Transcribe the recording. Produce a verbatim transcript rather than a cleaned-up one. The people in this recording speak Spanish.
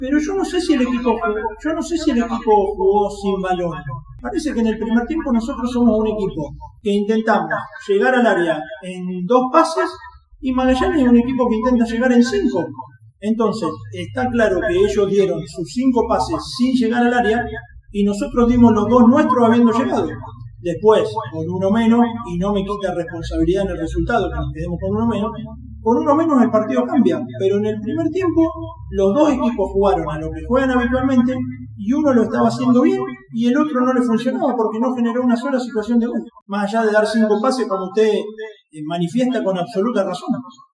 Pero yo no sé si el equipo jugó, yo no sé si el equipo jugó sin balón. Parece que en el primer tiempo nosotros somos un equipo que intentamos llegar al área en dos pases y Magallanes es un equipo que intenta llegar en cinco. Entonces, está claro que ellos dieron sus cinco pases sin llegar al área y nosotros dimos los dos nuestros habiendo llegado. Después, con uno menos, y no me quita responsabilidad en el resultado, que nos quedemos con uno menos, con uno menos el partido cambia. Pero en el primer tiempo, los dos equipos jugaron a lo que juegan habitualmente y uno lo estaba haciendo bien y el otro no le funcionaba porque no generó una sola situación de gol. Más allá de dar cinco pases, como usted manifiesta con absoluta razón.